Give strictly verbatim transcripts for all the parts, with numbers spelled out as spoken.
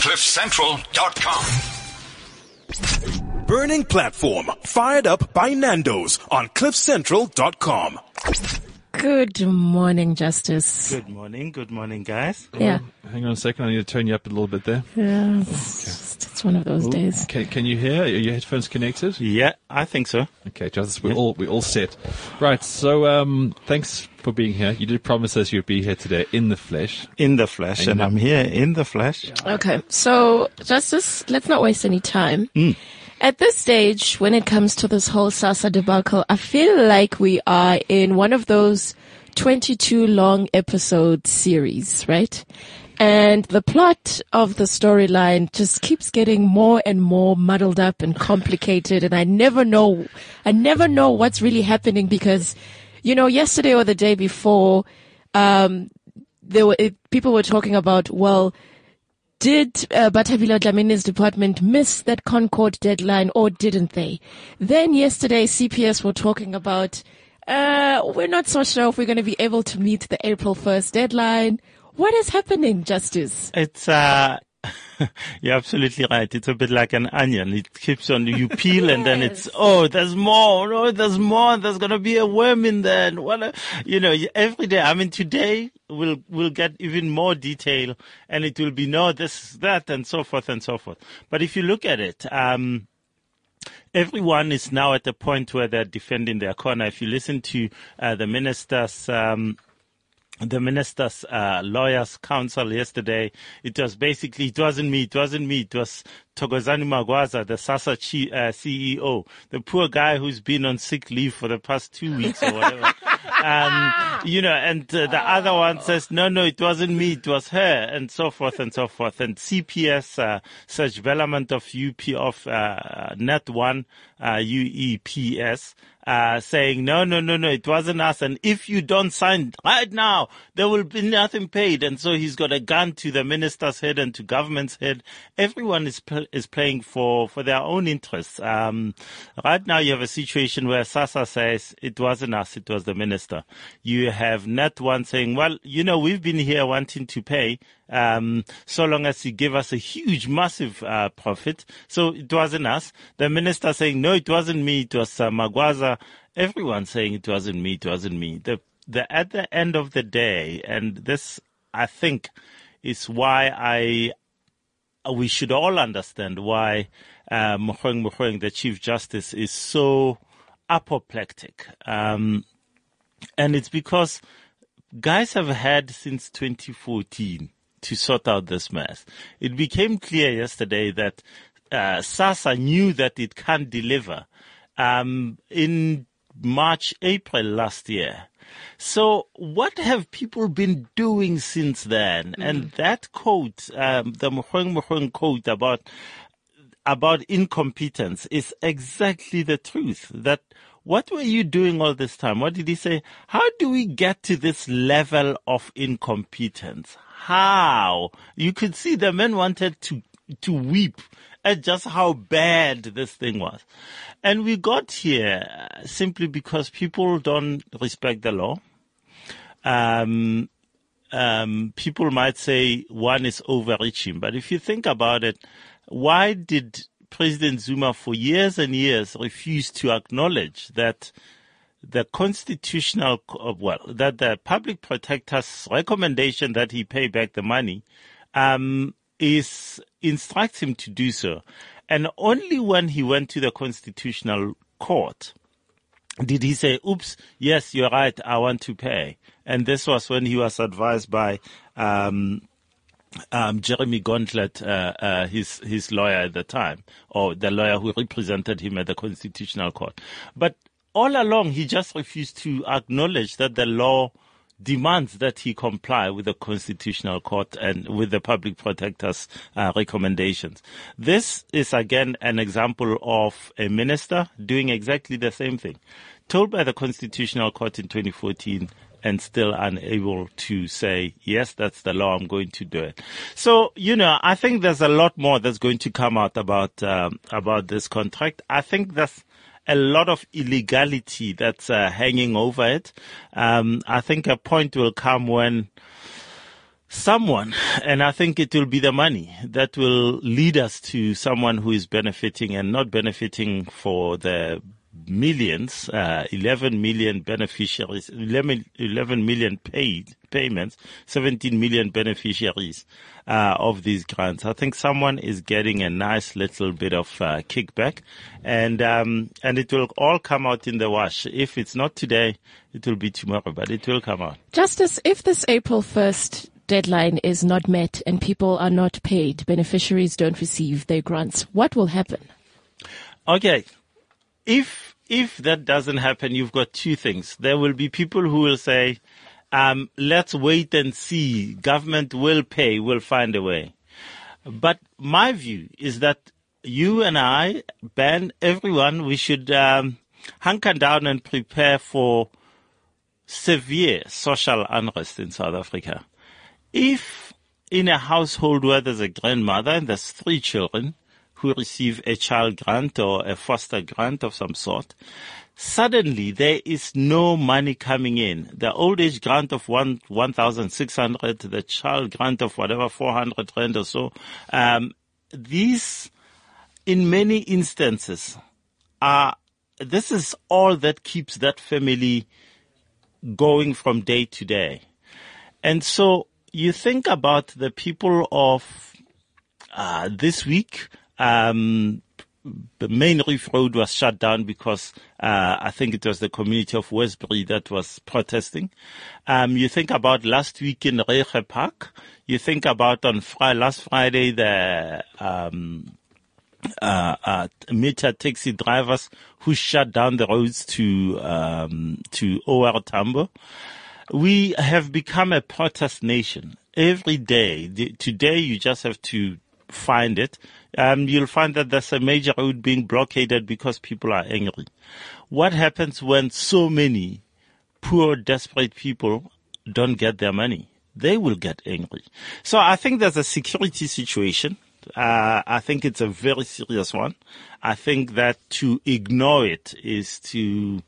cliff central dot com. Burning platform fired up by Nando's on cliff central dot com. Good morning, Justice. Good morning. Good morning, guys. Yeah. Hang on a second. I need to turn you up a little bit there. Yeah, it's, okay. it's one of those Ooh. days. Can, can you hear? Are your headphones connected? Yeah, I think so. Okay, Justice, we're Yeah. all we're all set. Right. So, um, thanks for being here. You did promise us you'd be here today in the flesh. In the flesh, and I'm here in the flesh. Okay, so Justice, let's not waste any time. Mm. At this stage, when it comes to this whole SASSA debacle, I feel like we are in one of those twenty-two long episode series, right? And the plot of the storyline just keeps getting more and more muddled up and complicated, and I never know, I never know what's really happening because, you know, yesterday or the day before, um, there were, it, people were talking about, well, did uh, Batabila Dlamine's department miss that Concord deadline or didn't they? Then yesterday, C P S were talking about, uh, we're not so sure if we're going to be able to meet the April first deadline. What is happening, Justice? It's, uh, you're absolutely right. It's a bit like an onion. It keeps on, you peel and then it's, oh, there's more. Oh, there's more. There's going to be a worm in there. And what a, you know, every day. I mean, today we'll, we'll get even more detail and it will be no, this, that, and so forth and so forth. But if you look at it, um, everyone is now at the point where they're defending their corner. If you listen to, uh, the minister's, um, the minister's uh, lawyers' counsel yesterday, it was basically, it wasn't me, it wasn't me, it was Thokozani Magwaza, the SASSA chi, uh, C E O, the poor guy who's been on sick leave for the past two weeks or whatever. um, you know, and uh, the other one says, no, no, it wasn't me, it was her, and so forth and so forth. And C P S, uh, Serge Bellamont of U P, of uh, Net One, uh, U E P S, Uh, saying, no, no, no, no, it wasn't us. And if you don't sign right now, there will be nothing paid. And so he's got a gun to the minister's head and to government's head. Everyone is pl- is playing for, for their own interests. Um, right now you have a situation where SASSA says it wasn't us, it was the minister. You have Net One saying, well, you know, we've been here wanting to pay. Um, so long as you give us a huge, massive, uh, profit. So it wasn't us. The minister saying, no, it wasn't me. It was uh, Magwaza. Everyone saying it wasn't me. It wasn't me. The, the, at the end of the day, and this, I think, is why I, we should all understand why, uh, Mogoeng Mogoeng, the Chief Justice, is so apoplectic. Um, and it's because guys have had since twenty fourteen to sort out this mess. It became clear yesterday that uh, SASSA knew that it can't deliver um, in March, April last year. So what have people been doing since then? Mm. And that quote, um, the Mogoeng Mogoeng quote about about incompetence is exactly the truth. That what were you doing all this time? What did he say? How do we get to this level of incompetence? How? You could see the men wanted to to weep at just how bad this thing was. And we got here simply because people don't respect the law. Um, um, people might say one is overreaching, but if you think about it, why did President Zuma for years and years refuse to acknowledge that the constitutional, well, that the public protector's recommendation that he pay back the money, um, is, instructs him to do so. And only when he went to the constitutional court did he say, oops, yes, you're right, I want to pay. And this was when he was advised by, um, Um, Jeremy Gauntlet, uh, uh, his, his lawyer at the time, or the lawyer who represented him at the Constitutional Court. But all along, he just refused to acknowledge that the law demands that he comply with the Constitutional Court and with the Public Protector's uh, recommendations. This is again an example of a minister doing exactly the same thing. Told by the Constitutional Court in twenty fourteen, and still unable to say, yes, that's the law, I'm going to do it. So, you know, I think there's a lot more that's going to come out about, um, about this contract. I think there's a lot of illegality that's uh, hanging over it. Um, I think a point will come when someone, and I think it will be the money that will lead us to someone who is benefiting and not benefiting for the millions, uh, eleven million beneficiaries, eleven, eleven million paid payments, seventeen million beneficiaries uh, of these grants. I think someone is getting a nice little bit of uh, kickback, and um, and it will all come out in the wash. If it's not today, it will be tomorrow, but it will come out. Justice, if this April first deadline is not met and people are not paid, beneficiaries don't receive their grants, what will happen? Okay. If if that doesn't happen, you've got two things. There will be people who will say, um, let's wait and see. Government will pay, will find a way. But my view is that you and I, Ben, everyone, we should um, hunker down and prepare for severe social unrest in South Africa. If in a household where there's a grandmother and there's three children who receive a child grant or a foster grant of some sort, suddenly there is no money coming in. The old age grant of one, one thousand six hundred, the child grant of whatever, four hundred rand or so, um, these, in many instances, are, this is all that keeps that family going from day to day. And so you think about the people of uh, this week. Um, the main Reef Road was shut down because uh, I think it was the community of Westbury that was protesting. Um, you think about last week in Reiche Park. You think about on Friday, last Friday the um, uh, uh, meter taxi drivers who shut down the roads to um, to O R Tambo. We have become a protest nation. Every day, the, today you just have to find it. Um, you'll find that there's a major road being blockaded because people are angry. What happens when so many poor, desperate people don't get their money? They will get angry. So I think there's a security situation. Uh, I think it's a very serious one. I think that to ignore it is to,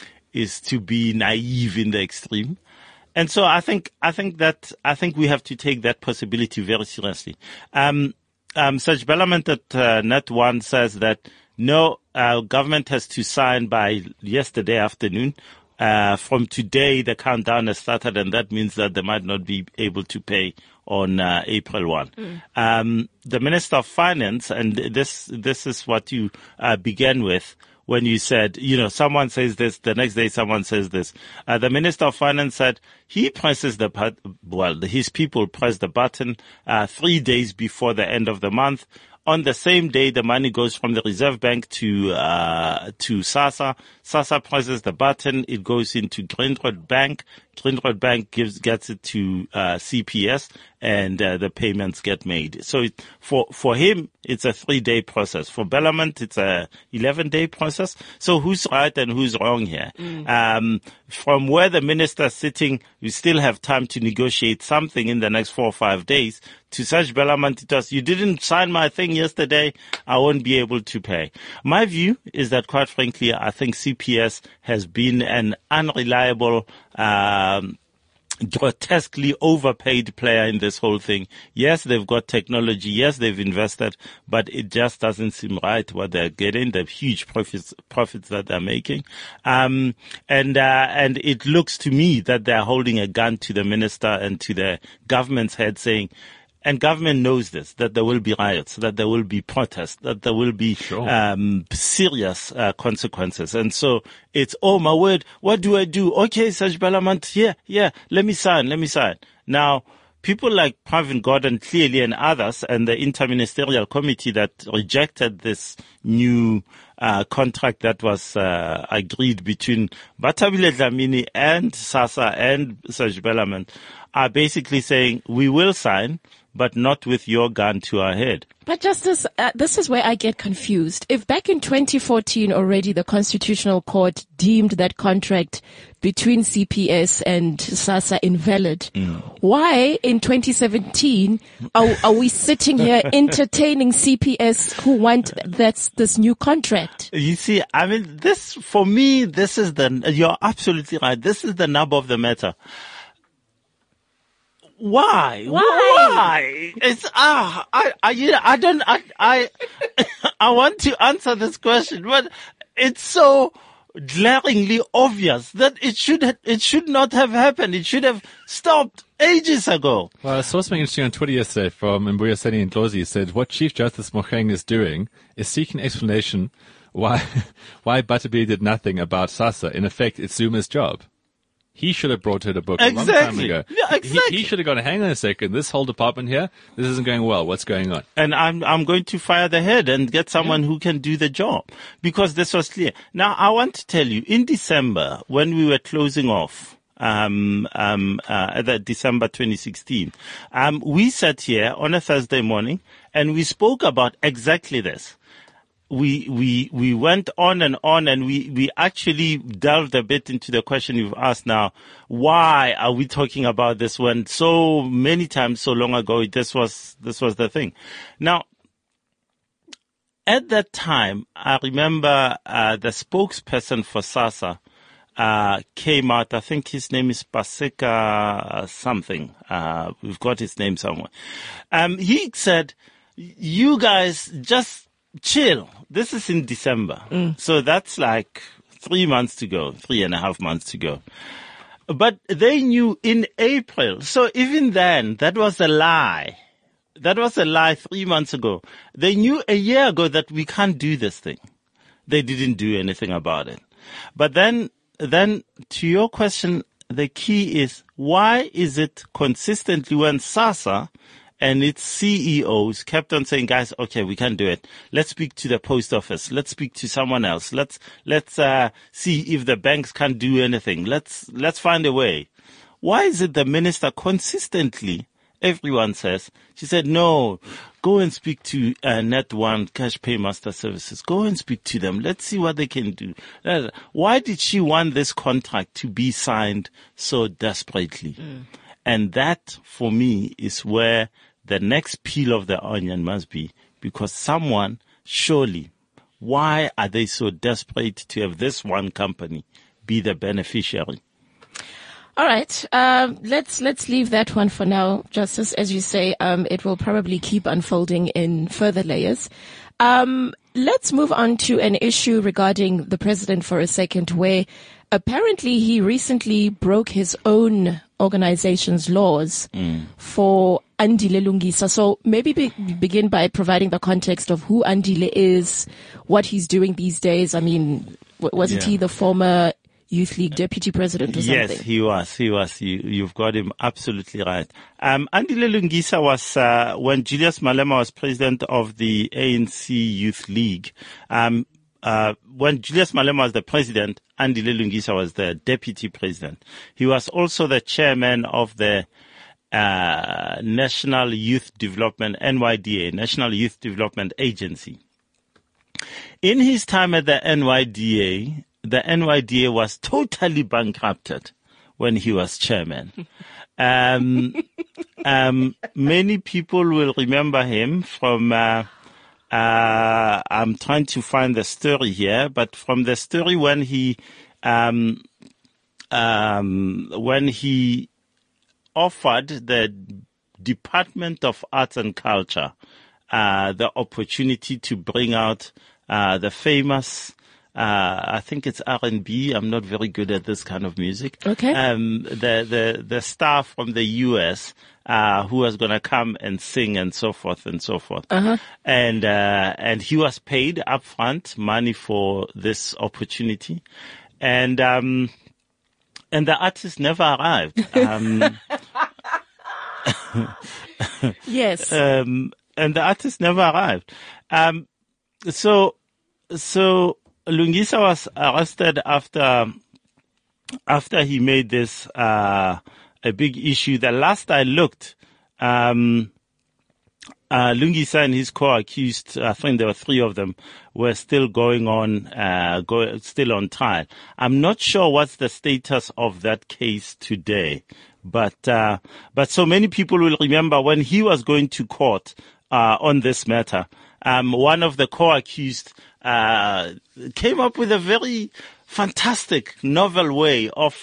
is to be naive in the extreme. And so I think, I think that, I think we have to take that possibility very seriously. Um, um, Serge Bellarmine at uh, Net One says that no, uh, government has to sign by yesterday afternoon. Uh, from today, the countdown has started, and that means that they might not be able to pay on uh, April first. Mm. Um, the Minister of Finance, and this, this is what you uh, began with, when you said, you know, someone says this, the next day someone says this. Uh, the Minister of Finance said he presses the button, well, his people press the button uh, three days before the end of the month. On the same day, the money goes from the Reserve Bank to uh to SASSA. SASSA presses the button. It goes into Grindrod Bank. Grindrod Bank gives gets it to uh C P S, and uh, the payments get made. So it, for for him, it's a three-day process. For Bellarmine, it's a eleven-day process. So who's right and who's wrong here? Mm. Um, from where the minister is sitting, we still have time to negotiate something in the next four or five days. To Serge Bellarmine, it was, you didn't sign my thing yesterday, I won't be able to pay. My view is that, quite frankly, I think C P S has been an unreliable, um, grotesquely overpaid player in this whole thing. Yes, they've got technology. Yes, they've invested, but it just doesn't seem right what they're getting, the huge profits, profits that they're making. Um, and, uh, and it looks to me that they're holding a gun to the minister and to the government's head saying, and government knows this, that there will be riots, that there will be protests, that there will be sure. um, serious uh, consequences. And so it's, oh, my word, what do I do? Okay, Serge Bellarmine, yeah, yeah, let me sign, let me sign. Now, people like Pravin Gordhan clearly and others and the interministerial committee that rejected this new uh, contract that was uh, agreed between Bathabile Dlamini and SASSA and Serge Bellarmine are basically saying, we will sign, but not with your gun to our head. But Justice, uh, this is where I get confused. If back in twenty fourteen already the Constitutional Court deemed that contract between C P S and SASSA invalid, mm. why in twenty seventeen are, are we sitting here entertaining C P S who want that's this new contract? You see, I mean, this, for me, this is the, you're absolutely right. This is the nub of the matter. Why? Why? Why? It's ah, I, I, you know, I don't, I, I, I want to answer this question, but it's so glaringly obvious that it should, ha- it should not have happened. It should have stopped ages ago. Well, I saw something interesting on Twitter yesterday from Mbuya Seni and Ndlozi. He said what Chief Justice Mogoeng is doing is seeking explanation why why Butterbeer did nothing about SASSA. In effect, it's Zuma's job. He should have brought her the book a long time Exactly. ago. Yeah, exactly. He, he should have gone, hang on a second, this whole department here, this isn't going well. What's going on? And I'm, I'm going to fire the head and get someone who can do the job, because this was clear. Now, I want to tell you, in December, when we were closing off, um, um, uh, that December twenty sixteen, um, we sat here on a Thursday morning and we spoke about exactly this. We, we, we went on and on, and we, we actually delved a bit into the question you've asked now. Why are we talking about this when so many times, so long ago, this was, this was the thing? Now, at that time, I remember, uh, the spokesperson for SASSA, uh, came out. I think his name is Paseka something. Uh, we've got his name somewhere. Um, he said, you guys just chill. This is in December. Mm. So that's like three months to go, three and a half months to go. But they knew in April. So even then, that was a lie. That was a lie three months ago. They knew a year ago that we can't do this thing. They didn't do anything about it. But then, then to your question, the key is, why is it consistently when SASSA and its C E Os kept on saying, guys, okay, we can't do it. Let's speak to the post office. Let's speak to someone else. Let's, let's, uh, see if the banks can't do anything. Let's, let's find a way. Why is it the minister consistently, everyone says, she said, no, go and speak to, uh, Net One Cash Paymaster Services. Go and speak to them. Let's see what they can do. Uh, why did she want this contract to be signed so desperately? Mm. And that, for me, is where the next peel of the onion must be, because someone, surely, why are they so desperate to have this one company be the beneficiary? All right, um, let's let's leave that one for now, Justice. As you say, um, it will probably keep unfolding in further layers. Um, let's move on to an issue regarding the president for a second, where apparently he recently broke his own organization's laws mm. for Andile Lungisa. So maybe be, begin by providing the context of who Andile is, what he's doing these days. I mean, wasn't yeah. he the former Youth League deputy president or something? Yes, he was. He was. You, you've got him absolutely right. Um, Andile Lungisa was, uh, when Julius Malema was president of the A N C Youth League, um, Uh, when Julius Malema was the president, Andile Lungisa was the deputy president. He was also the chairman of the uh, National Youth Development, N Y D A, National Youth Development Agency. In his time at the N Y D A, the N Y D A was totally bankrupted when he was chairman. um, um, many people will remember him from... Uh, Uh, I'm trying to find the story here, but from the story when he, um, um, when he offered the Department of Arts and Culture, uh, the opportunity to bring out, uh, the famous, uh, I think it's R and B. I'm not very good at this kind of music. Okay. Um, the, the, the star from the U S, Uh, who was going to come and sing and so forth and so forth. Uh-huh. And, uh, and he was paid upfront money for this opportunity. And, um, and the artist never arrived. Um, yes. Um, and the artist never arrived. Um, so, so Lungisa was arrested after, after he made this, uh, a big issue. The last I looked, um, uh, Lungisa and his co-accused, I think there were three of them, were still going on, uh, go, still on trial. I'm not sure what's the status of that case today, but, uh, but so many people will remember when he was going to court, uh, on this matter, um, one of the co-accused, uh, came up with a very fantastic, novel way of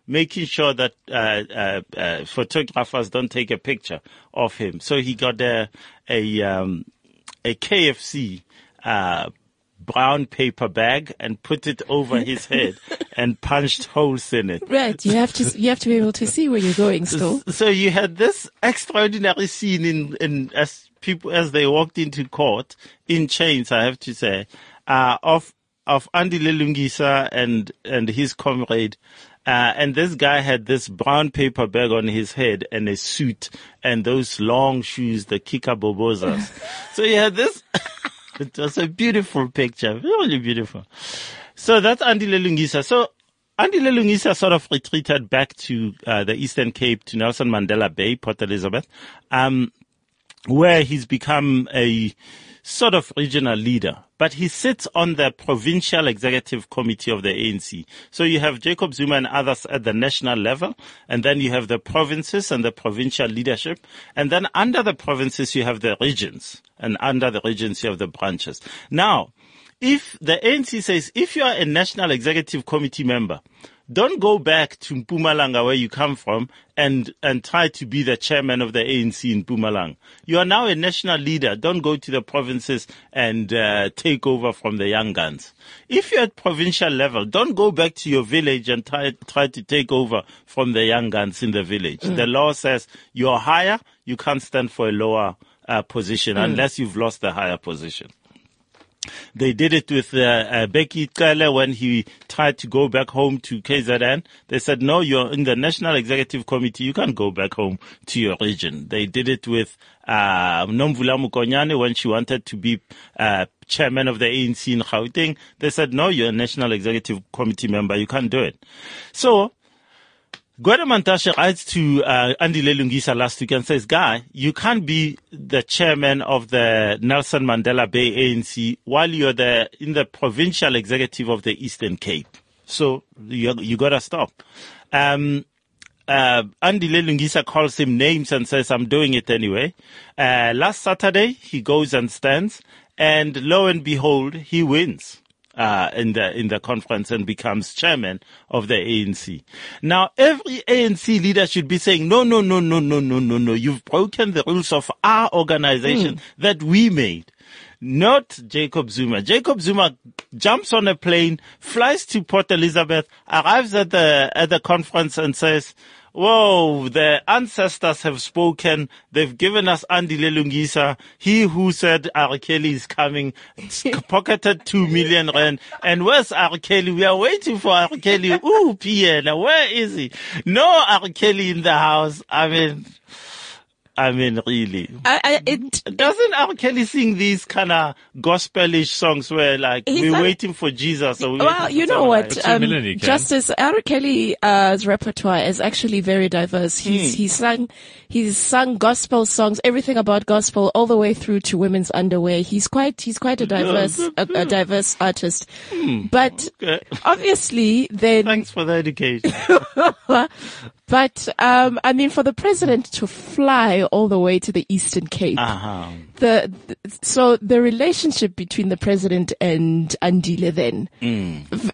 making sure that uh, uh, uh, photographers don't take a picture of him. So he got a a, um, a K F C uh, brown paper bag and put it over his head and punched holes in it. Right. You have to you have to be able to see where you're going still. So you had this extraordinary scene in, in as people as they walked into court in chains, I have to say, uh, of of Andile Lungisa and and his comrade. Uh, and this guy had this brown paper bag on his head and a suit and those long shoes, the kikabobozas. So you had this. It was a beautiful picture, really beautiful. So that's Andile Lungisa. So Andile Lungisa sort of retreated back to uh, the Eastern Cape, to Nelson Mandela Bay, Port Elizabeth, um, where he's become a sort of regional leader. But he sits on the provincial executive committee of the A N C. So you have Jacob Zuma and others at the national level, and then you have the provinces and the provincial leadership, and then under the provinces you have the regions, and under the regions you have the branches. Now, if the A N C says, if you are a national executive committee member, don't go back to Mpumalanga where you come from and, and try to be the chairman of the A N C in Mpumalanga. You are now a national leader. Don't go to the provinces and uh, take over from the young guns. If you're at provincial level, don't go back to your village and try, try to take over from the young guns in the village. Mm. The law says you're higher, you can't stand for a lower uh, position mm. unless you've lost the higher position. They did it with uh, uh, Becky Cele when he tried to go back home to K Z N. They said, no, you're in the National Executive Committee. You can't go back home to your region. They did it with uh, Nomvula Mukonyane when she wanted to be uh, chairman of the A N C in Gauteng. They said, no, you're a National Executive Committee member. You can't do it. So Gwede Mantashe writes to uh, Andile Lungisa last week and says, Guy, you can't be the chairman of the Nelson Mandela Bay A N C while you're the, in the provincial executive of the Eastern Cape. So you, you gotta stop. Um, uh, Andile Lungisa calls him names and says, I'm doing it anyway. Uh, last Saturday, he goes and stands, and lo and behold, he wins. Uh, in the, in the conference and becomes chairman of the A N C. Now, every A N C leader should be saying, no, no, no, no, no, no, no, no. You've broken the rules of our organization mm. that we made. Not Jacob Zuma. Jacob Zuma jumps on a plane, flies to Port Elizabeth, arrives at the, at the conference and says, whoa, the ancestors have spoken. They've given us Andile Lungisa. He who said R. Kelly is coming, pocketed two million rand. And where's R. Kelly? We are waiting for R. Kelly. Ooh, Pierre, where is he? No R. Kelly in the house. I mean, I mean, really. I, I, it, Doesn't R. Kelly sing these kind of gospelish songs where, like, we're like, waiting for Jesus? Or well, you know what? Um, Justice R. Kelly's uh, repertoire is actually very diverse. He's hmm. he's sung he's sung gospel songs, everything about gospel, all the way through to women's underwear. He's quite he's quite a diverse a, a diverse artist. Hmm. But okay. obviously, then thanks for the education. But um, I mean, for the president to fly all the way to the Eastern Cape, uh-huh. the, the so the relationship between the president and Andile then mm.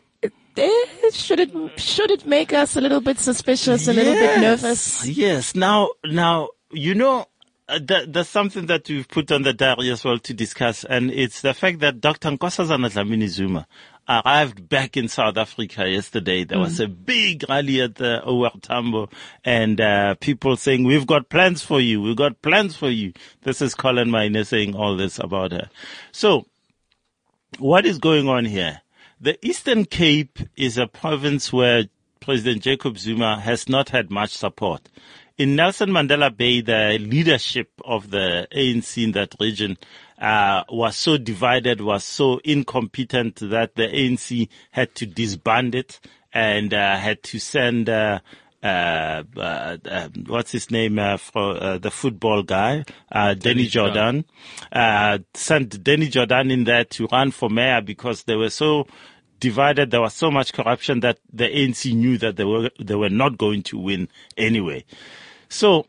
v- should it should it make us a little bit suspicious, a yes. little bit nervous? Yes. Now, now you know. Uh, th- there's something that we've put on the diary as well to discuss, and it's the fact that Doctor Nkosazana Dlamini Zuma arrived back in South Africa yesterday. There mm. was a big rally at the O R Tambo, and uh, people saying, we've got plans for you, we've got plans for you. This is Colin Maine saying all this about her. So, what is going on here? The Eastern Cape is a province where President Jacob Zuma has not had much support. In Nelson Mandela Bay, the leadership of the A N C in that region uh was so divided, was so incompetent that the A N C had to disband it and uh, had to send uh, uh, uh, uh what's his name uh, for uh, the football guy, uh Danny Jordan, uh sent Danny Jordan in there to run for mayor because they were so divided. There was so much corruption that the A N C knew that they were they were not going to win anyway. So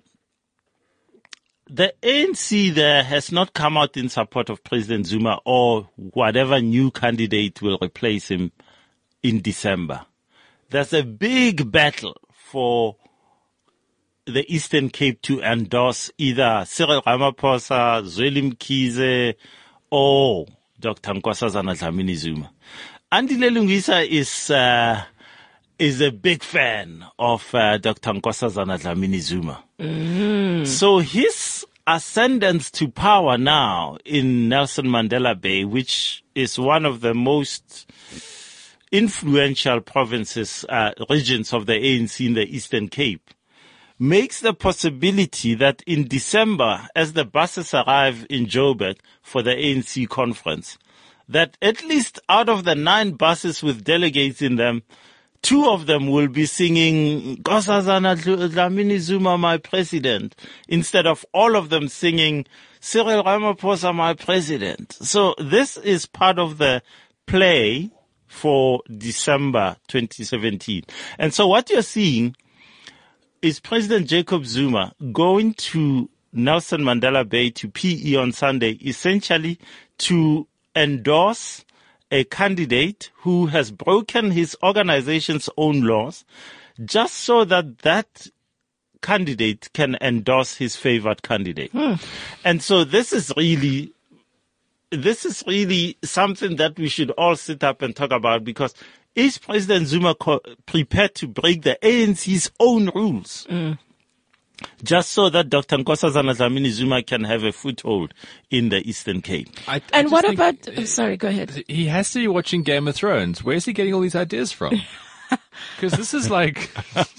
the A N C there has not come out in support of President Zuma or whatever new candidate will replace him in December. there's a big battle for the Eastern Cape to endorse either Cyril Ramaphosa, Zweli Mkhize, or Doctor Nkosazana Dlamini-Zuma. Andile Lungisa is uh, is a big fan of uh, Doctor Nkosazana Dlamini-Zuma. Mm. So his ascendance to power now in Nelson Mandela Bay, which is one of the most influential provinces, uh, regions of the A N C in the Eastern Cape, makes the possibility that in December, as the buses arrive in Joburg for the A N C conference, that at least out of the nine buses with delegates in them, two of them will be singing Nkosazana Dlamini-Zuma, my president, instead of all of them singing Cyril Ramaphosa, my president. So this is part of the play for December twenty seventeen. And so what you're seeing is President Jacob Zuma going to Nelson Mandela Bay, to P E on Sunday, essentially to endorse a candidate who has broken his organization's own laws, just so that that candidate can endorse his favored candidate. Hmm. And so this is really, this is really something that we should all sit up and talk about, because is President Zuma co- prepared to break the A N C's own rules? Mm. Just so that Doctor Nkosazana Dlamini-Zuma can have a foothold in the Eastern Cape. I, I and what about, oh, sorry, go ahead. He has to be watching Game of Thrones. Where's he getting all these ideas from? Because this is like,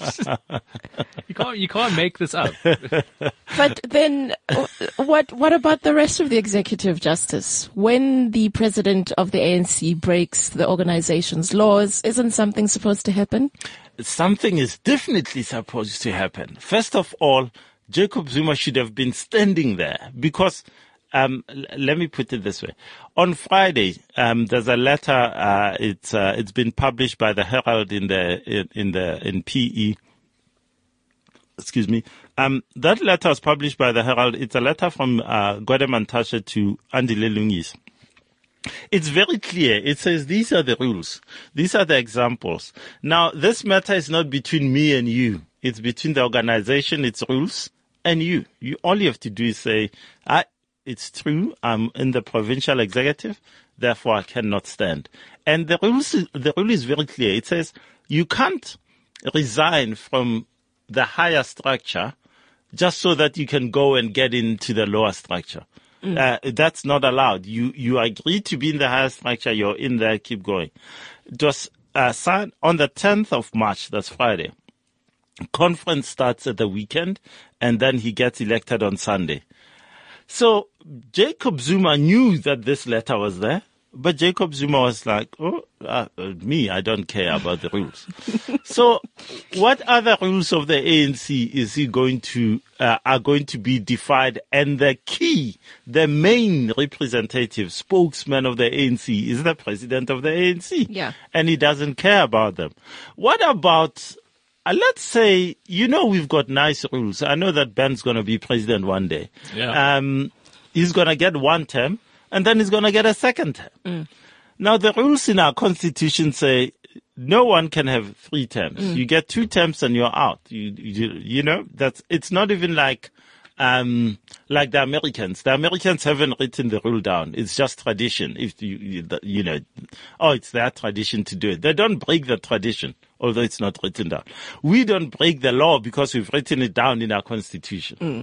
you can't, you can't make this up. But then what, what about the rest of the executive justice? When the president of the A N C breaks the organization's laws, isn't something supposed to happen? Something is definitely supposed to happen. First of all, Jacob Zuma should have been standing there, because Um, l- let me put it this way. On Friday, um, there's a letter, uh, it's, uh, it's been published by the Herald in the, in, in the, in P E. Excuse me. Um, that letter was published by the Herald. It's a letter from, uh, Gwede Mantashe to Andile Lungisa. It's very clear. It says these are the rules. These are the examples. Now, this matter is not between me and you. It's between the organization, its rules, and you. You, all you have to do is say, I, it's true, I'm in the provincial executive, therefore I cannot stand. And the rules, the rule is very clear. It says you can't resign from the higher structure just so that you can go and get into the lower structure. Mm. Uh, that's not allowed. You, you agree to be in the higher structure, you're in there, keep going. Just, uh, sign on the tenth of March, that's Friday. Conference starts at the weekend, and then he gets elected on Sunday. So Jacob Zuma knew that this letter was there, but Jacob Zuma was like, oh, uh, me, I don't care about the rules. So what other rules of the A N C is he going to, uh, are going to be defied? And the key, the main representative, spokesman of the A N C is the president of the A N C. Yeah. And he doesn't care about them. What about, Uh, let's say, you know, we've got nice rules. I know that Ben's going to be president one day. Yeah. Um, he's going to get one term, and then he's going to get a second term. Mm. Now, the rules in our constitution say no one can have three terms. Mm. You get two terms and you're out. You, you, you know, that's, it's not even like, um, like the Americans. The Americans haven't written the rule down. It's just tradition. If you, you, you know, oh, it's their tradition to do it. They don't break the tradition, although it's not written down. We don't break the law because we've written it down in our constitution. Mm.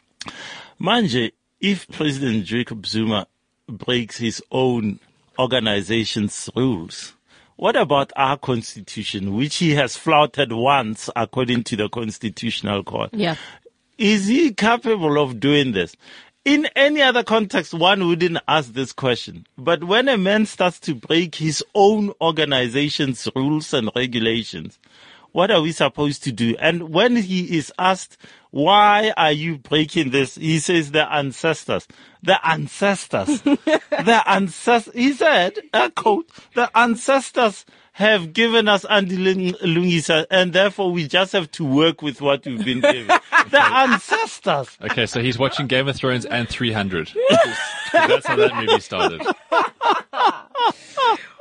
Manje, if President Jacob Zuma breaks his own organization's rules, what about our constitution, which he has flouted once according to the Constitutional Court? Yeah. Is he capable of doing this? In any other context, one wouldn't ask this question. But when a man starts to break his own organization's rules and regulations, what are we supposed to do? And when he is asked, why are you breaking this? He says, the ancestors. The ancestors. the ancestors. He said, a quote, the ancestors have given us Andile Lungisa, and therefore we just have to work with what we've been given. The ancestors. Okay, so he's watching Game of Thrones and three hundred. That's how that movie started. Well,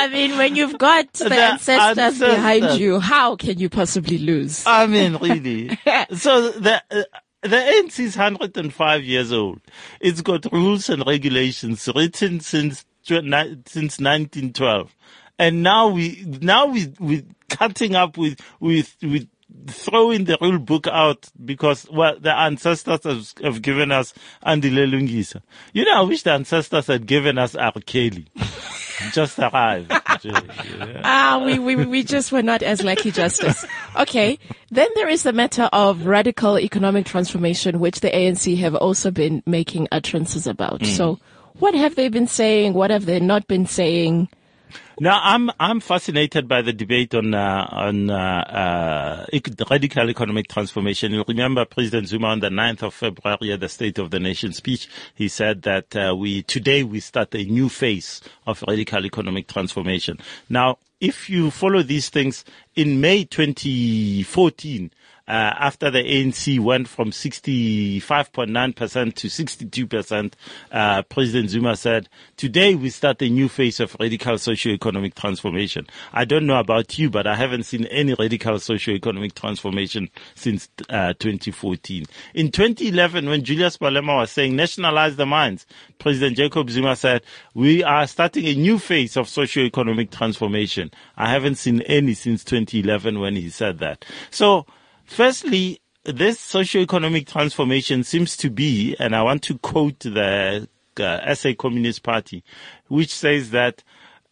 I mean, when you've got the, The ancestors, ancestors. behind you, how can you possibly lose? I mean, really. So the uh, the A N C is one hundred five years old. It's got rules and regulations written since tw- ni- since nineteen twelve, and now we now we we cutting up with with with throwing the rule book out because well the ancestors have, have given us Andile Lungisa. You know, I wish the ancestors had given us R. Kelly. Just arrived. Yeah. Ah, we, we, we just were not as lucky, Justice. Okay. Then there is the matter of radical economic transformation, which the A N C have also been making utterances about. Mm. So what have they been saying? What have they not been saying? Now, I'm I'm fascinated by the debate on uh, on uh, uh, ec- radical economic transformation. You remember President Zuma on the ninth of February at the State of the Nation speech, he said that uh, we today we start a new phase of radical economic transformation. Now, if you follow these things, in May twenty fourteen, uh, after the A N C went from sixty-five point nine percent to sixty-two percent, uh, President Zuma said, today we start a new phase of radical socio-economic transformation. I don't know about you, but I haven't seen any radical socio-economic transformation since uh, twenty fourteen. In twenty eleven, when Julius Malema was saying nationalize the mines, President Jacob Zuma said, we are starting a new phase of socio-economic transformation. I haven't seen any since twenty eleven when he said that. So, firstly, this socio-economic transformation seems to be, and I want to quote the uh, S A Communist Party, which says that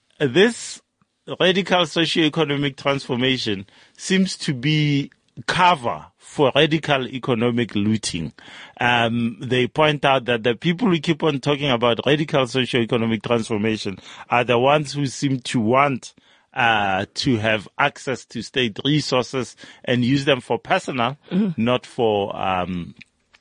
this radical socio-economic transformation seems to be cover for radical economic looting. Um, they point out that the people who keep on talking about radical socio-economic transformation are the ones who seem to want Uh, to have access to state resources and use them for personal, mm-hmm. not for, um,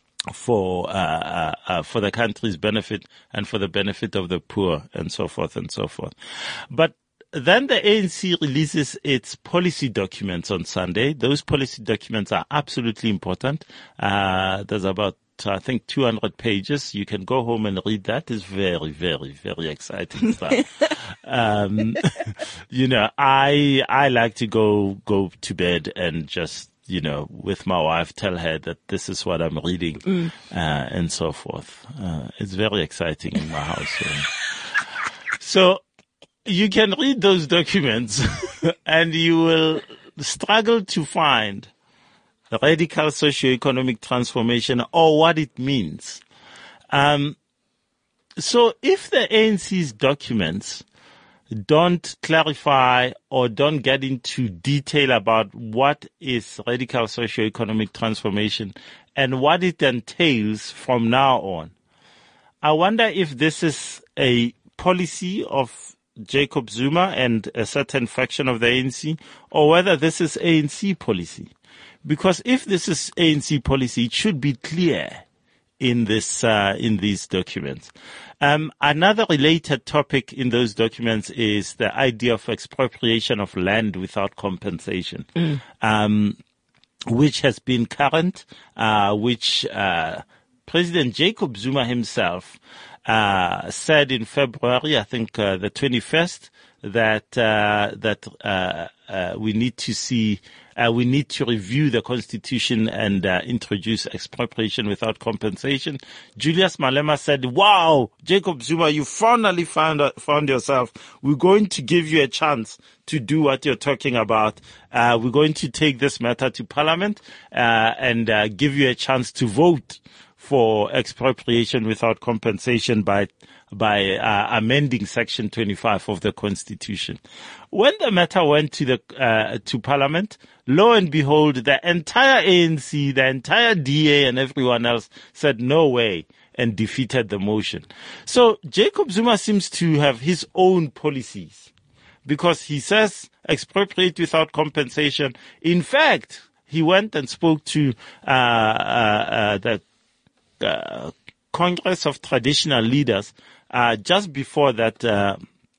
for, uh, uh, for the country's benefit and for the benefit of the poor and so forth and so forth. But then the A N C releases its policy documents on Sunday. Those policy documents are absolutely important. Uh, there's about I think two hundred pages. You can go home and read that. It's very, very, very exciting stuff. um, you know, I, I like to go, go to bed and just, you know, with my wife, tell her that this is what I'm reading, mm. uh, and so forth. Uh, it's very exciting in my house. So you can read those documents and you will struggle to find radical socio-economic transformation or what it means. Um, so if the A N C's documents don't clarify or don't get into detail about what is radical socio-economic transformation and what it entails from now on, I wonder if this is a policy of Jacob Zuma and a certain faction of the A N C, or whether this is A N C policy. Because if this is A N C policy, it should be clear in this, uh, in these documents. Um, another related topic in those documents is the idea of expropriation of land without compensation, mm. um, which has been current, uh, which, uh, President Jacob Zuma himself, uh, said in February, I think, uh, the twenty-first, that, uh, that, uh, uh, we need to see, Uh, we need to review the constitution and uh, introduce expropriation without compensation. Julius Malema said, wow, Jacob Zuma, you finally found, uh, found yourself. We're going to give you a chance to do what you're talking about. Uh, we're going to take this matter to Parliament uh, and uh, give you a chance to vote for expropriation without compensation by by uh, amending Section twenty-five of the Constitution. When the matter went to the uh, to Parliament, lo and behold, the entire A N C, the entire D A, and everyone else said no way and defeated the motion. So Jacob Zuma seems to have his own policies because he says expropriate without compensation. In fact, he went and spoke to uh, uh, uh the uh, Congress of Traditional Leaders uh just before that uh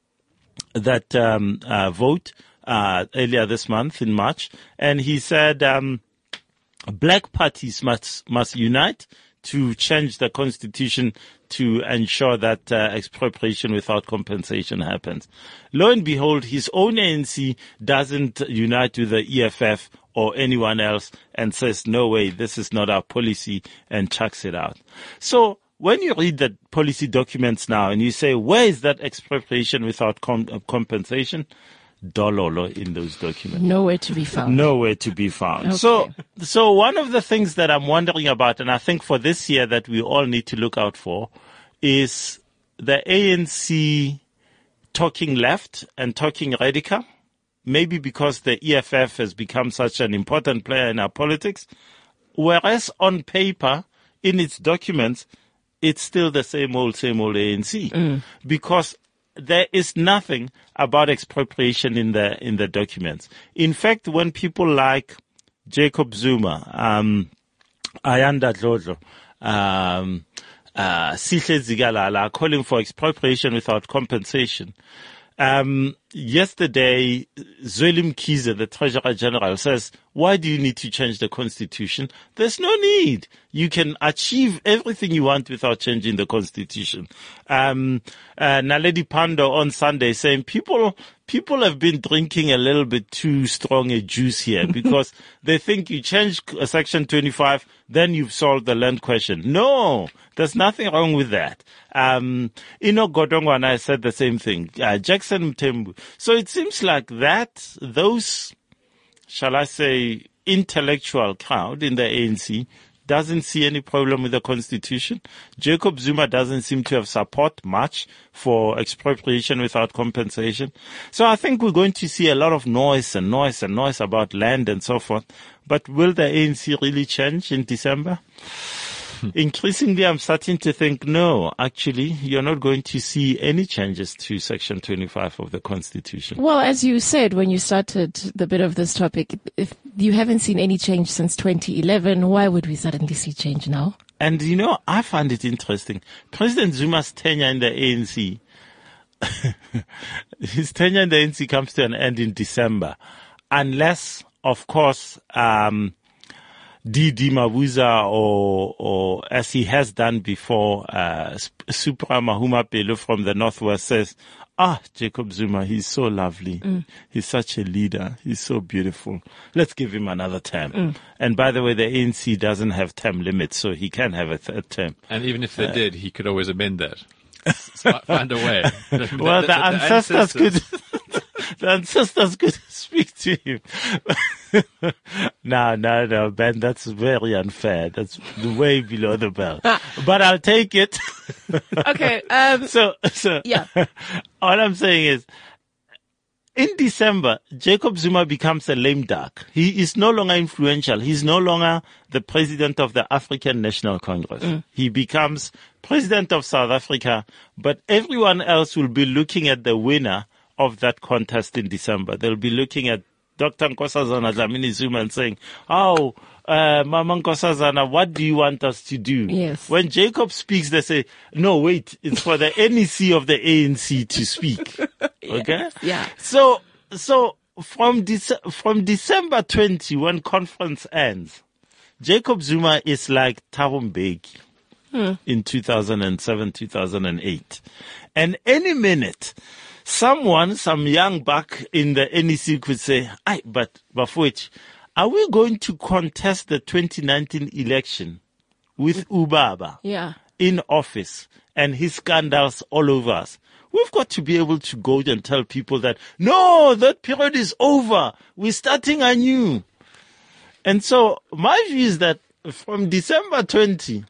that um uh vote uh earlier this month in March, and he said um black parties must must unite to change the constitution to ensure that uh, expropriation without compensation happens. Lo and behold, his own A N C doesn't unite with the E F F or anyone else and says, no way, this is not our policy, and chucks it out. So when you read the policy documents now and you say, where is that expropriation without com- compensation? Dololo in those documents. Nowhere to be found. Nowhere to be found. Okay. So, so one of the things that I'm wondering about, and I think for this year that we all need to look out for, is the A N C talking left and talking radical. Maybe because the E F F has become such an important player in our politics, whereas on paper, in its documents, it's still the same old, same old A N C. Mm. Because there is nothing about expropriation in the in the documents. In fact, when people like Jacob Zuma, um, Ayanda Dlodlo, um, uh, Sihle Zigalala are calling for expropriation without compensation. Um, yesterday, Zweli Mkhize, the Treasurer General, says, why do you need to change the Constitution? There's no need. You can achieve everything you want without changing the Constitution. Um, uh, Naledi Pandor on Sunday saying people, people have been drinking a little bit too strong a juice here because they think you change Section twenty-five, then you've solved the land question. No, there's nothing wrong with that. Um, Ino Godongwana said the same thing. Uh, Jackson Mthembu. So it seems like that, those, shall I say, intellectual crowd in the A N C doesn't see any problem with the Constitution. Jacob Zuma doesn't seem to have support much for expropriation without compensation. So I think we're going to see a lot of noise and noise and noise about land and so forth. But will the A N C really change in December? Increasingly, I'm starting to think, no, actually, you're not going to see any changes to Section twenty-five of the Constitution. Well, as you said when you started the bit of this topic, if you haven't seen any change since twenty eleven, why would we suddenly see change now? And, you know, I find it interesting. President Zuma's tenure in the A N C, his tenure in the A N C comes to an end in December, unless, of course, um, D D Mabuza or, or as he has done before, uh, Supra Mahuma Pelo from the Northwest says, ah, Jacob Zuma, he's so lovely. Mm. He's such a leader. He's so beautiful. Let's give him another term. Mm. And by the way, the A N C doesn't have term limits, so he can have a third term. And even if they uh, did, he could always amend that. Find a way. Well, the, the, the ancestors, ancestors could, the ancestors could speak to him. no, no, no, Ben, that's very unfair. That's way below the belt. But I'll take it. Okay. Um, so, so, yeah. All I'm saying is, in December, Jacob Zuma becomes a lame duck. He is no longer influential. He's no longer the president of the African National Congress. Mm. He becomes president of South Africa, but everyone else will be looking at the winner of that contest in December. They'll be looking at Doctor Nkosazana Dlamini Zuma and saying, oh, uh, Mama Nkosazana, what do you want us to do? Yes. When Jacob speaks, they say, no, wait, it's for the N E C of the A N C to speak. Okay? Yeah. So, so from Dece- from December twentieth, when conference ends, Jacob Zuma is like Thabo Mbeki hmm. in two thousand seven, two thousand eight. And any minute, someone, some young buck in the N E C could say, "Aye, but Bafowetji, are we going to contest the twenty nineteen election with Ubaba yeah. in office and his scandals all over us?" We've got to be able to go and tell people that, no, that period is over. We're starting anew. And so my view is that from December twentieth,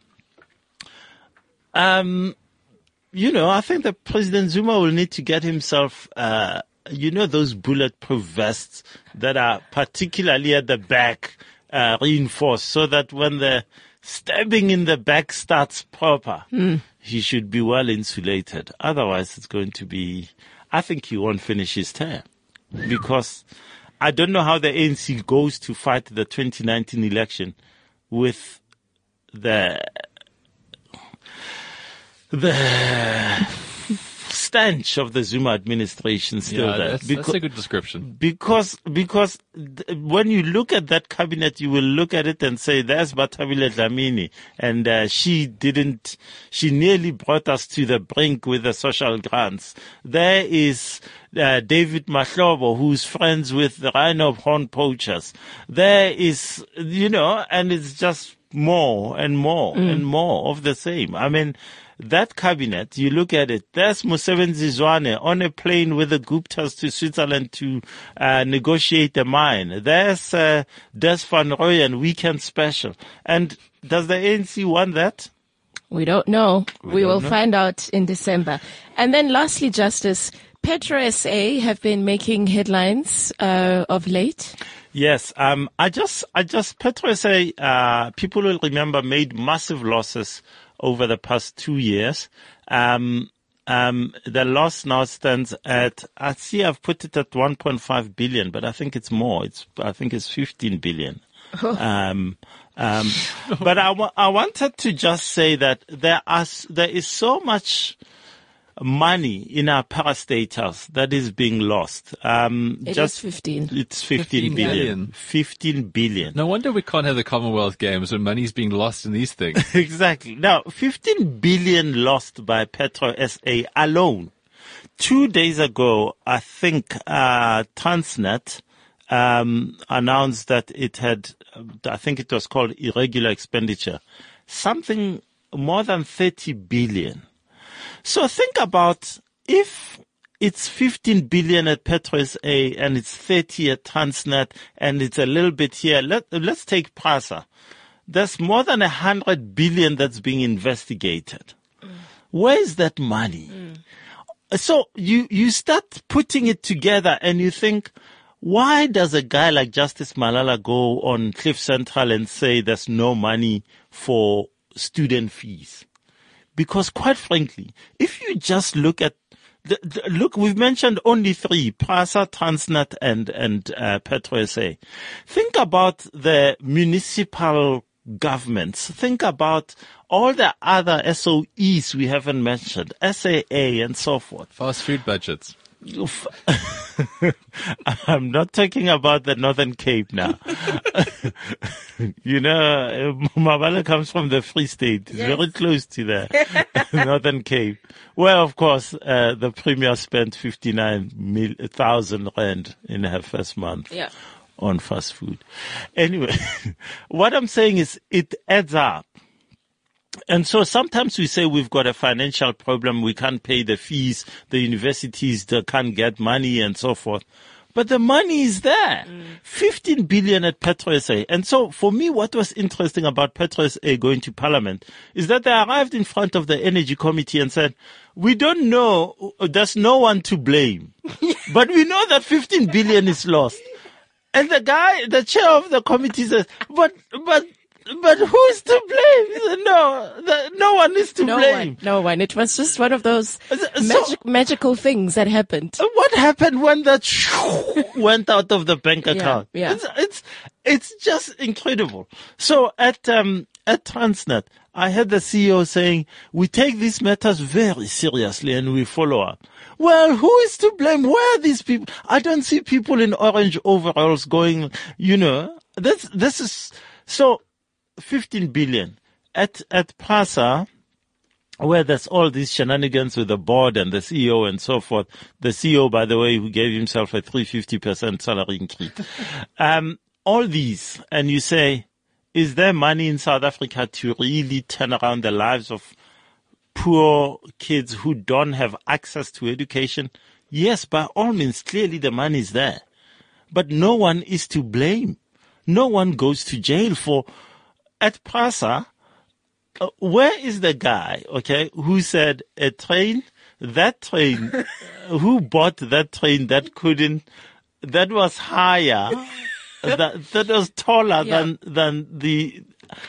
um, you know, I think that President Zuma will need to get himself, uh, you know, those bulletproof vests that are particularly at the back, uh, reinforced so that when the stabbing in the back starts proper, mm. he should be well insulated. Otherwise, it's going to be, I think he won't finish his term because I don't know how the A N C goes to fight the twenty nineteen election with the, the stench of the Zuma administration still Yeah, there. that's, Because- that's a good description. Because because th- when you look at that cabinet, you will look at it and say, "There's Bathabile Dlamini, and uh, she didn't. She nearly brought us to the brink with the social grants." There is uh, David Mahlobo, who's friends with the Rhino Horn poachers. There is, you know, and it's just more and more and more of the same. I mean, that cabinet, you look at it, there's Musevenzi Zwane on a plane with the Guptas to Switzerland to uh, negotiate a mine. There's uh, Des Van Rooyen, Weekend Special. And does the A N C want that? We don't know. We, don't will know. find out in December. And then lastly, Justice, Petro S A have been making headlines uh, of late. Yes, um, I just, I just, Petro S A, uh, people will remember, made massive losses over the past two years. Um, um, the loss now stands at, I see I've put it at one point five billion, but I think it's more. It's, I think it's fifteen billion. Um, um, but I, wa- I wanted to just say that there are, s- there is so much money in our parastatals that is being lost. Um, It just is fifteen. It's fifteen fifteen billion. billion. fifteen billion. No wonder we can't have the Commonwealth Games when money's being lost in these things. Exactly. Now, fifteen billion lost by Petro S A alone. Two days ago, I think, uh, Transnet, um, announced that it had, uh, I think it was called irregular expenditure, something more than thirty billion. So think about if it's fifteen billion at Petro S A and it's thirty at Transnet and it's a little bit here. Let, let's take PRASA. There's more than a hundred billion that's being investigated. Mm. Where is that money? Mm. So you, you start putting it together and you think, why does a guy like Justice Malala go on Cliff Central and say there's no money for student fees? Because quite frankly, if you just look at the, the, look, we've mentioned only three, PRASA, Transnet, and, and, uh, Petro S A. Think about the municipal governments. Think about all the other S O Es we haven't mentioned, S A A and so forth. Fast food budgets. I'm not talking about the Northern Cape now. You know, Mabala comes from the Free State. It's Yes. very close to the Northern Cape. Well, of course, uh, the Premier spent fifty-nine thousand rand in her first month Yeah. on fast food. Anyway, what I'm saying is it adds up. And so sometimes we say we've got a financial problem, we can't pay the fees, the universities they can't get money and so forth. But the money is there. Mm. fifteen billion at Petro S A. And so for me, what was interesting about Petro S A going to Parliament is that they arrived in front of the Energy Committee and said, we don't know, there's no one to blame, but we know that fifteen billion is lost. And the guy, the chair of the committee says, but, but, But who is to blame? He said, no, the, no one is to No blame. one. No one. It was just one of those So- magic, magical things that happened. What happened when that went out of the bank account? yeah. It's, it's, it's just incredible. So at, um, at Transnet, I heard the C E O saying, we take these matters very seriously and we follow up. Well, who is to blame? Where are these people? I don't see people in orange overalls going, you know, this, this is, so fifteen billion at, at PRASA, where there's all these shenanigans with the board and the C E O and so forth. The C E O, by the way, who gave himself a three hundred fifty percent salary increase. um, all these, and you say, is there money in South Africa to really turn around the lives of poor kids who don't have access to education? Yes, by all means, clearly the money is there. But no one is to blame. No one goes to jail for, at PRASA, uh, where is the guy, okay, who said a train, that train, who bought that train that couldn't, that was higher, that, that was taller Yeah. than, than the,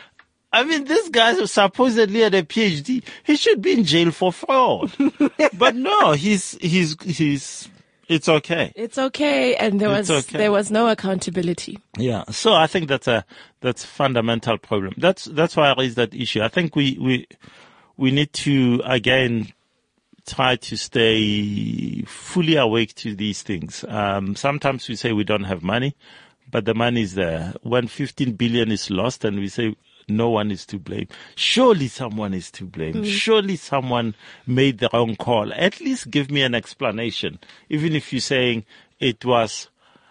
I mean, this guy supposedly had a P H D. He should be in jail for fraud. But no, he's, he's, he's, it's okay. It's okay. And there It's was, okay. there was no accountability. Yeah. So I think that's a, that's a fundamental problem. That's, that's why I raised that issue. I think we, we, we need to again try to stay fully awake to these things. Um, sometimes we say we don't have money, but the money is there. When fifteen billion is lost and we say no one is to blame, surely someone is to blame. Mm. Surely someone made the wrong call. At least give me an explanation. Even if you're saying it was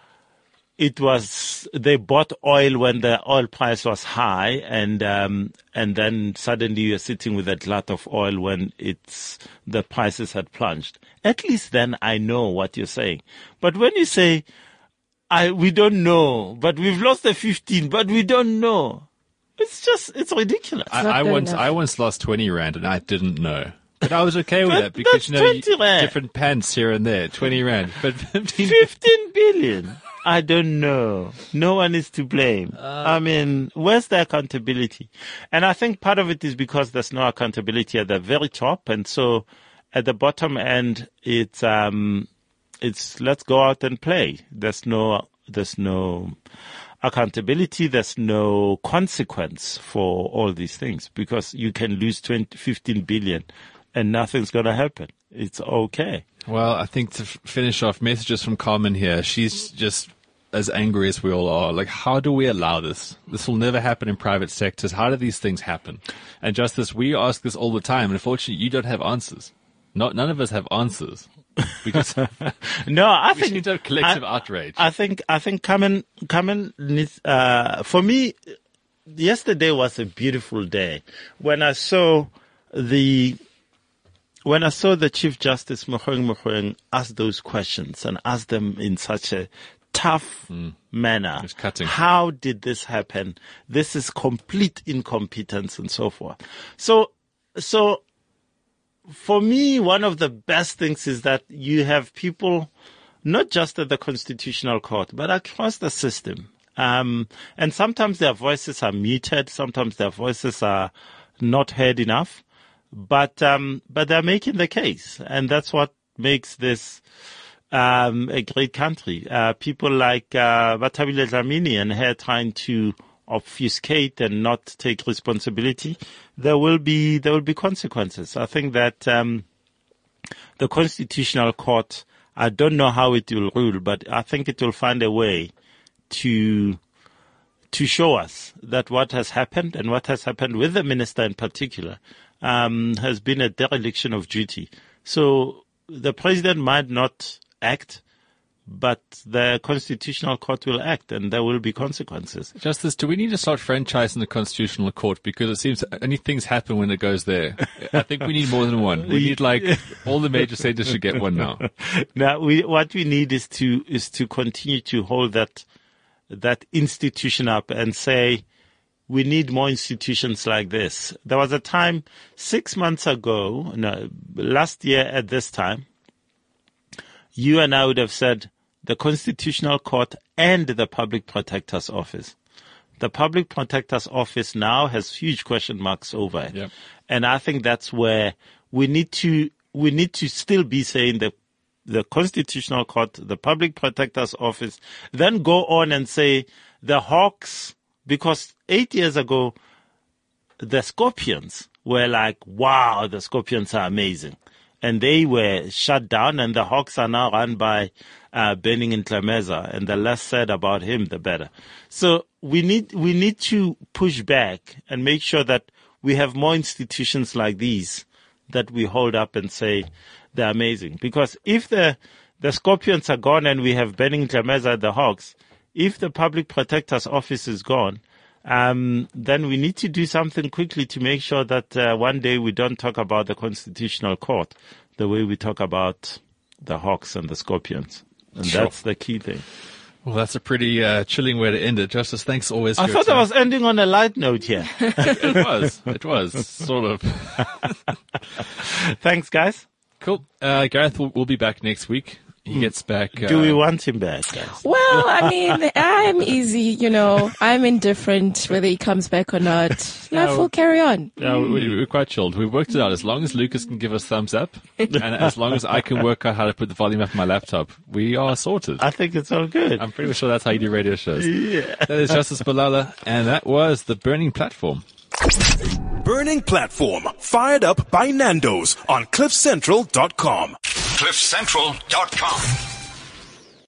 It was, they bought oil when the oil price was high, and um, and then suddenly you're sitting with a glut of oil when it's, the prices had plunged. At least then I know what you're saying. But when you say, I, we don't know, but we've lost the fifteen, but we don't know. It's just, it's ridiculous. I, I once, enough. I once lost twenty rand and I didn't know. But I was okay with That- that because, that's you know, twenty rand. different pants here and there, twenty rand. But fifteen, fifteen billion. I don't know. No one is to blame. Uh, I mean, where's the accountability? And I think part of it is because there's no accountability at the very top. And so at the bottom end, it's, um, it's let's go out and play. There's no, there's no accountability. There's no consequence for all these things because you can lose twenty, fifteen billion and nothing's going to happen. It's okay. Well, I think to f- finish off, messages from Carmen here. She's just as angry as we all are. Like, how do we allow this? This will never happen in private sectors. How do these things happen? And Justice, we ask this all the time. And unfortunately, you don't have answers. Not, none of us have answers. We just no, I we think need to have collective I, outrage. I think I think Carmen Carmen needs. Uh, for me, yesterday was a beautiful day when I saw the. When I saw the Chief Justice Mogoeng Mogoeng ask those questions and ask them in such a tough mm. manner, It's cutting. How did this happen? This is complete incompetence and so forth. So, so for me, one of the best things is that you have people, not just at the Constitutional Court, but across the system. Um, and sometimes their voices are muted. Sometimes their voices are not heard enough. But um, but they're making the case, and that's what makes this um, a great country. Uh, people like uh, Bathabile Dlamini and her trying to obfuscate and not take responsibility. There will be there will be consequences. I think that um, the Constitutional Court, I don't know how it will rule, but I think it will find a way to to show us that what has happened and what has happened with the minister in particular. Um, has been a dereliction of duty. So the president might not act, but the Constitutional Court will act and there will be consequences. Justice, do we need to start franchising the Constitutional Court? Because it seems only things happen when it goes there. I think we need more than one. We need like all the major centers should get one now. Now, we, what we need is to, is to continue to hold that, that institution up and say, we need more institutions like this. There was a time six months ago, no, last year at this time, you and I would have said the Constitutional Court and the Public Protector's Office. The Public Protector's Office now has huge question marks over it. Yep. And I think that's where we need to, we need to still be saying the, the Constitutional Court, the Public Protector's Office, then go on and say the Hawks. Because eight years ago, the Scorpions were like, wow, the Scorpions are amazing. And they were shut down, and the Hawks are now run by uh, Benning Ntlemeza, and the less said about him, the better. So we need we need to push back and make sure that we have more institutions like these that we hold up and say they're amazing. Because if the the Scorpions are gone and we have Benning Ntlemeza at the Hawks, if the Public Protector's Office is gone, um, then we need to do something quickly to make sure that uh, one day we don't talk about the Constitutional Court the way we talk about the Hawks and the Scorpions. And Sure. that's the key thing. Well, that's a pretty uh, chilling way to end it. Justice, thanks always for I your thought I time. was ending on a light note here. It was. It was, sort of. Thanks, guys. Cool. Uh, Gareth will, will be back next week. He gets back. Uh, Do we want him back, guys? Well, I mean, I'm easy, you know. I'm indifferent whether he comes back or not. Life will carry on. Yeah, we, we're quite chilled. We've worked it out. As long as Lucas can give us thumbs up, and as long as I can work out how to put the volume up on my laptop, we are sorted. I think it's all good. I'm pretty sure that's how you do radio shows. Yeah. That is Justice Balala, and that was The Burning Platform. Burning Platform, fired up by Nando's on cliff central dot com. cliff central dot com.